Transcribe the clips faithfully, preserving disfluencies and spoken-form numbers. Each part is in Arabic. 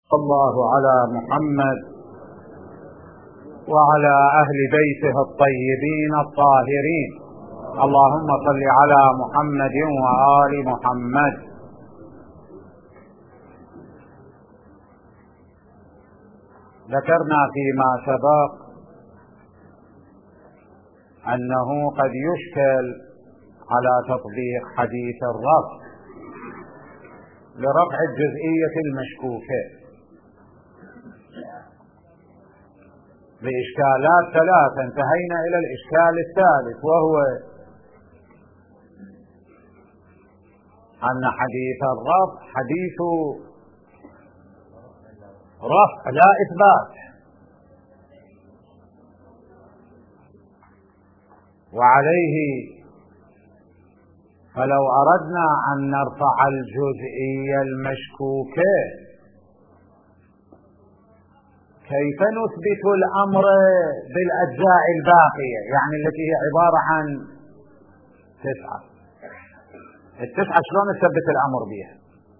صلى الله على محمد وعلى أهل بيته الطيبين الطاهرين. اللهم صل على محمد وآل محمد. ذكرنا فيما سبق أنه قد يشكل على تطبيق حديث الرفع لرفع الجزئية المشكوكة بإشكالات ثلاثة. انتهينا إلى الإشكال الثالث، وهو أن حديث الرفع حديث رفع لا إثبات، وعليه فلو أردنا أن نرفع الجزئية المشكوكة كيف نثبت الأمر بالأجزاء الباقية، يعني التي هي عبارة عن تسعة. التسعة شلون نثبت الأمر بها؟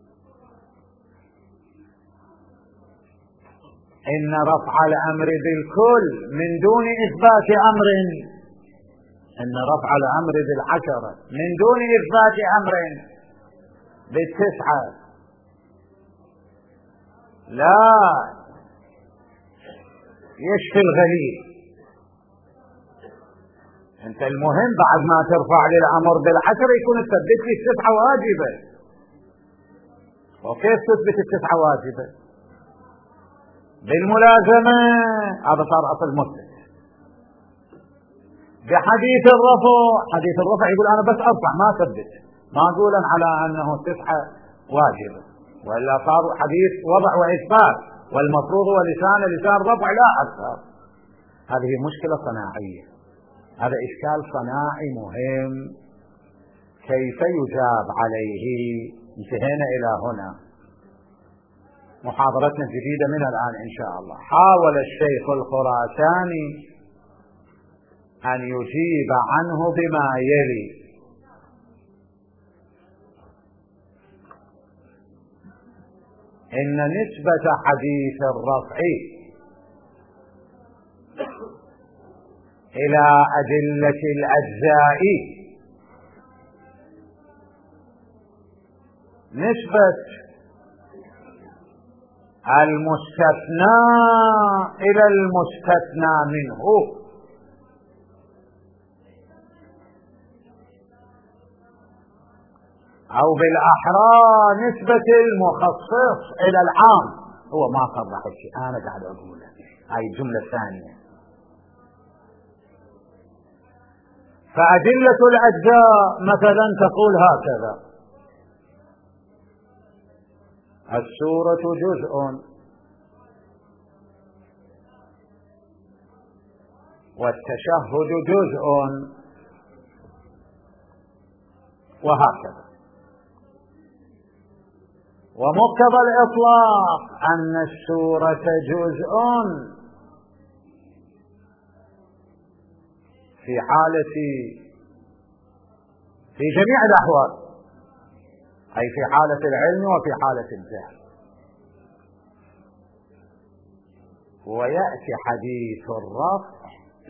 إن رفع الأمر بالكل من دون إثبات أمر، إن رفع الأمر بالعشرة من دون إثبات أمر بالتسعة لا يشفي الغليل. أنت المهم بعد ما ترفع لي الأمر بالعشرة يكون تثبت لي التسعة واجبة. وكيف تثبت التسعة واجبة؟ بالملازمة. هذا صار أصل مثبت. بحديث الرفع، حديث الرفع يقول أنا بس أرفع ما أثبت، ما أقولا على أنه التسعة واجبة، وإلا صار حديث وضع وإثبات، والمفروض هو لسان لسان رفع لا أكثر. هذه مشكلة صناعية، هذا إشكال صناعي مهم، كيف يجاب عليه؟ انتهينا إلى هنا. محاضرتنا الجديدة من الآن إن شاء الله. حاول الشيخ الخراساني أن يجيب عنه بما يلي: إن نسبة حديث الرفع إلى أدلة الأجزاء نسبة المستثنى إلى المستثنى منه، أو بالأحرى نسبة المخصص إلى العام. هو ما صرح الشيء، أنا قاعد أقوله، هاي الجملة الثانية. فأدلة الأجزاء مثلا تقول هكذا: السورة جزء، والتشهد جزء، وهكذا. ومقتضى الإطلاق أن السورة جزء في حالة في جميع الأحوال، أي في حالة العلم وفي حالة الجهل. ويأتي حديث الرفع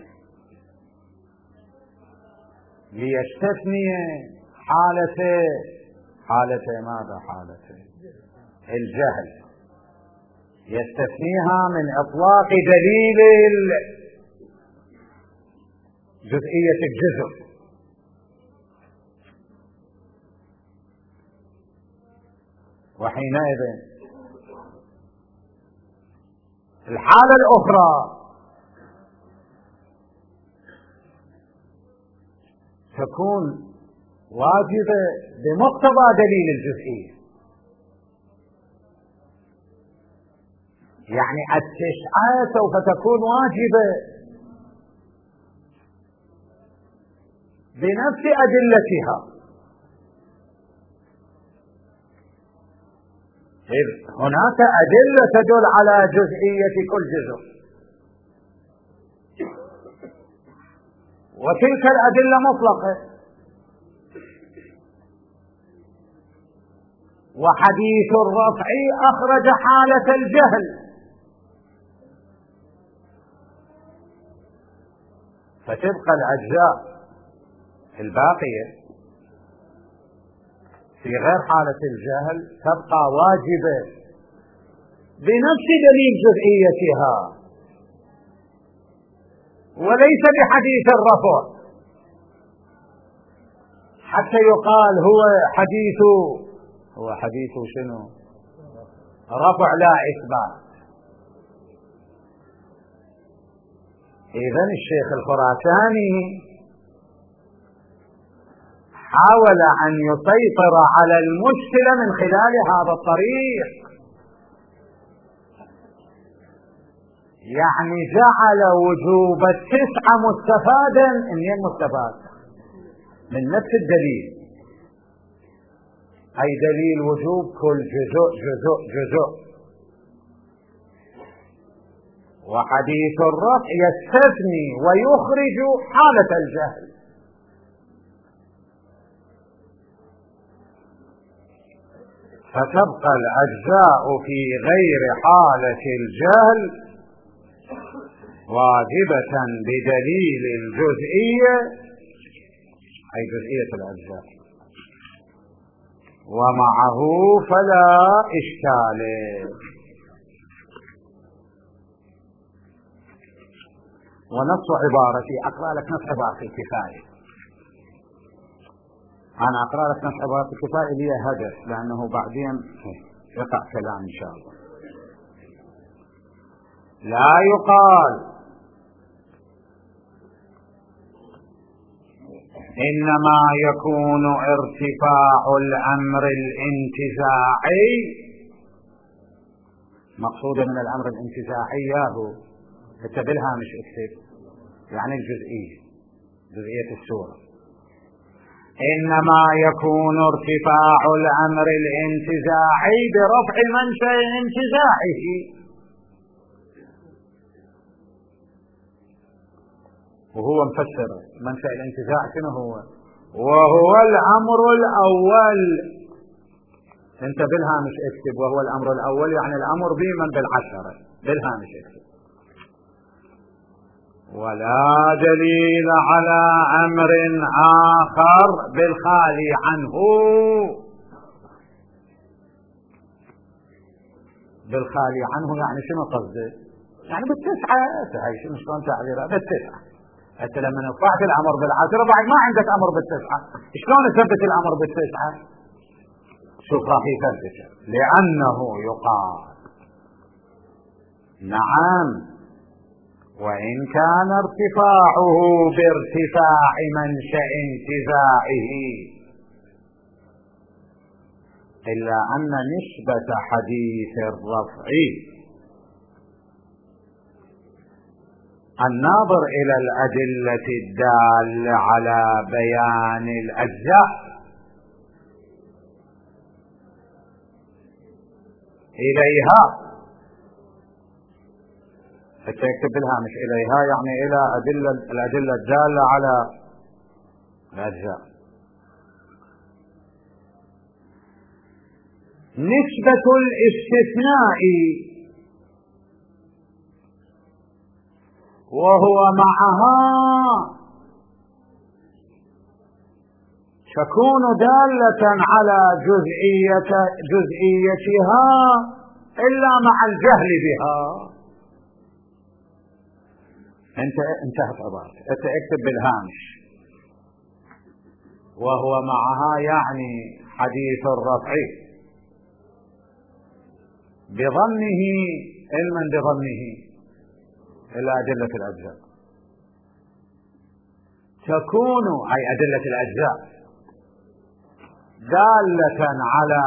ليستثني حالة حالة ماذا؟ حالة الجهل، يستثنيها من إطلاق دليل جزئية الجزء. وحينئذ الحالة الأخرى تكون واجبة بمقتضى دليل الجزئية، يعني التسعة سوف تكون واجبة بنفس أدلتها. إذ هناك أدلة تدل على جزئية كل جزء، وتلك الأدلة مطلقة، وحديث الرفع أخرج حالة الجهل. فتبقى الأجزاء الباقية في غير حالة الجهل تبقى واجبة بنفس دليل جزئيتها وليس بحديث الرفع، حتى يقال هو حديث هو حديث شنو؟ رفع لا إثبات. إذن الشيخ الخراساني حاول أن يسيطر على المشكلة من خلال هذا الطريق، يعني جعل وجوب التسعة مستفادا منين مستفاد؟ من نفس الدليل، أي دليل وجوب كل جزء جزء جزء. وحديث الرفع يستثني ويخرج حالة الجهل. فتبقى الأجزاء في غير حالة الجهل واجبة بدليل الجزئية، أي جزئية الأجزاء، ومعه فلا إشكال. ونص عبارتي أقرأ لك نص عبارة الكفاية. أنا أقرأ لك نص عبارة الكفاية لي هدف، لأنه بعدين يقع كلام إن شاء الله. لا يقال إنما يكون ارتفاع الأمر الانتزاعي، مقصود من الأمر الانتزاعي ياهو كتبلها مش اكتب، يعني الجزئية جزئية السورة. إنما يكون ارتفاع الأمر الانتزاعي برفع منشأ انتزاعه، وهو مفسر منشأ الانتزاع شنو هو؟ وهو الأمر الأول. انت بالهامش اكتب وهو الأمر الأول، يعني الأمر بمن بالعشرة، بالهامش اكتب. ولا دليل على أمر آخر بالخالي عنه. بالخالي عنه يعني شنو قصده؟ يعني بالتسعة. هاي شنو شلون تعبيرها؟ بالتسعة. انت لما رفعت الامر بالعشرة بعد ما عندك امر بالتسعة، شلون تثبت الامر بالتسعة؟ شوف راح يثبت، لانه يقال نعم وان كان ارتفاعه بارتفاع منشأ انتزاعه، الا ان نسبة حديث الرفع الناظر إلى الأدلة الدالة على بيان الأجزاء إليها، تكتب لها مش إليها، يعني إلى أدلة الأدلة الدالة على الأجزاء. نسبة الاستثناء وهو معها تكون دالة على جزئية جزئيتها إلا مع الجهل بها. انت انتهت عبارتك، انت اكتب بالهامش وهو معها، يعني حديث الرفع بظنه علما بظنه إلى أدلة الأجزاء، تكون أي أدلة الأجزاء دالة على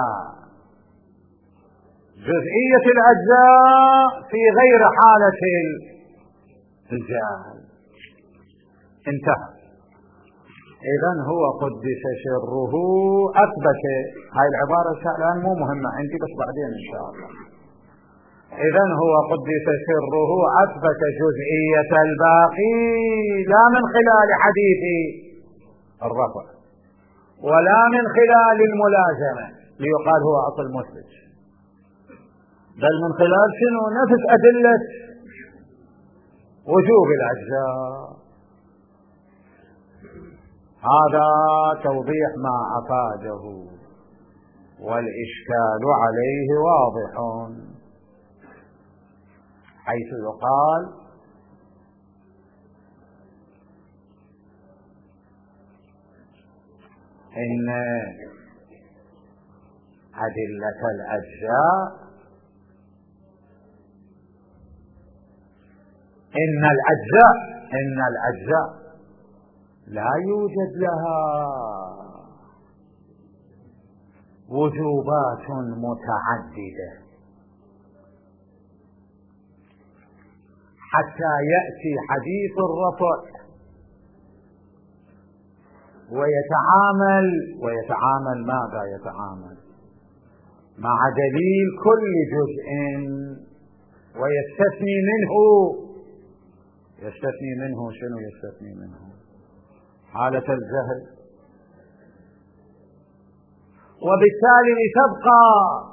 جزئية الأجزاء في غير حالة الجهل. انتهى. إذن هو قدس سره أثبت. هاي العبارة الآن مو مهمة عندي، بس بعدين إن شاء الله. إذن هو قدس سره أثبت جزئية الباقي لا من خلال حديث الرفع ولا من خلال الملازمة، ليقال هو أصل مثبت، بل من خلال شنو؟ نفس أدلة وجوب الأجزاء. هذا توضيح ما أفاده، والإشكال عليه واضح، حيث يقال إن أدلة الأجزاء إن الأجزاء إن الأجزاء لا يوجد لها وجوبات متعددة حتى يأتي حديث الرفع ويتعامل ويتعامل ماذا يتعامل مع دليل كل جزء ويستثني منه يستثني منه شنو يستثني منه؟ حالة الجهل. وبالتالي لتبقى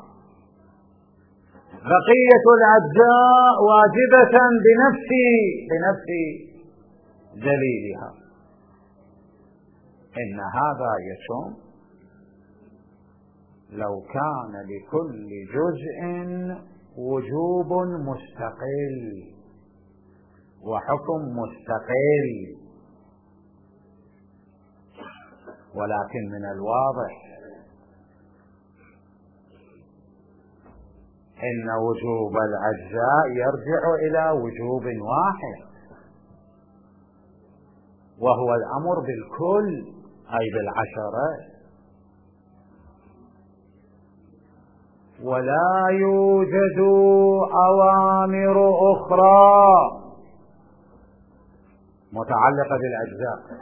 بقية الأجزاء واجبة بنفس بنفس دليلها. إن هذا يشم لو كان لكل جزء وجوب مستقل وحكم مستقل، ولكن من الواضح إن وجوب الأجزاء يرجع إلى وجوب واحد، وهو الأمر بالكل أي بالعشرة، ولا يوجد أوامر أخرى متعلقة بالأجزاء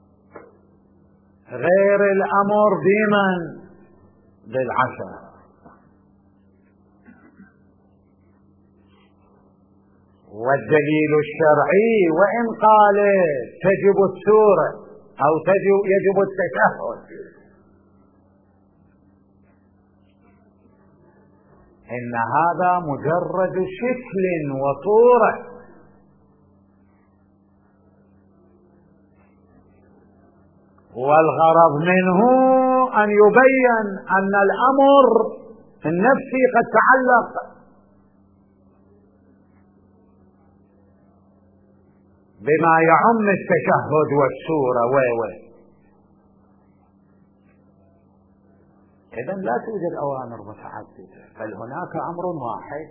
غير الأمر بمن؟ بالعشرة. والدليل الشرعي وإن قال تجب السورة أو تجب يجب التشهد، إن هذا مجرد شكل وصورة، والغرض منه أن يبين أن الأمر النفسي قد تعلق بما يعم التشهد والسورة و إذن لا توجد أوامر متعددة، بل هناك أمر واحد،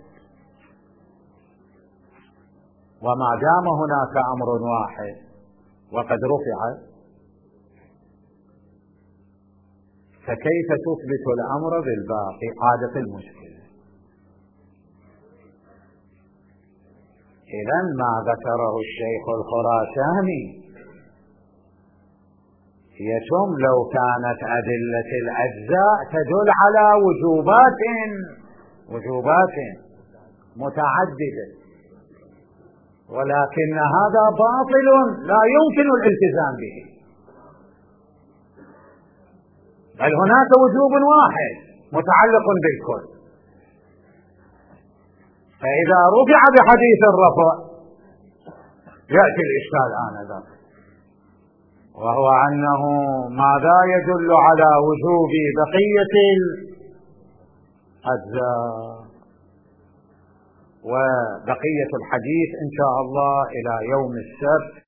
وما دام هناك أمر واحد وقد رفع فكيف تثبت الأمر بالباقي؟ عادة المشكلة. إذن ما ذكره الشيخ الخراساني يتم لو كانت أدلة الأجزاء تدل على وجوبات وجوبات متعددة، ولكن هذا باطل لا يمكن الالتزام به، بل هناك وجوب واحد متعلق بالكل. فإذا رفع بحديث الرفع يأتي الإشكال آنذاك، وهو أنه ماذا يدل على وجوب بقية الأجزاء. وبقية الحديث إن شاء الله إلى يوم السبت.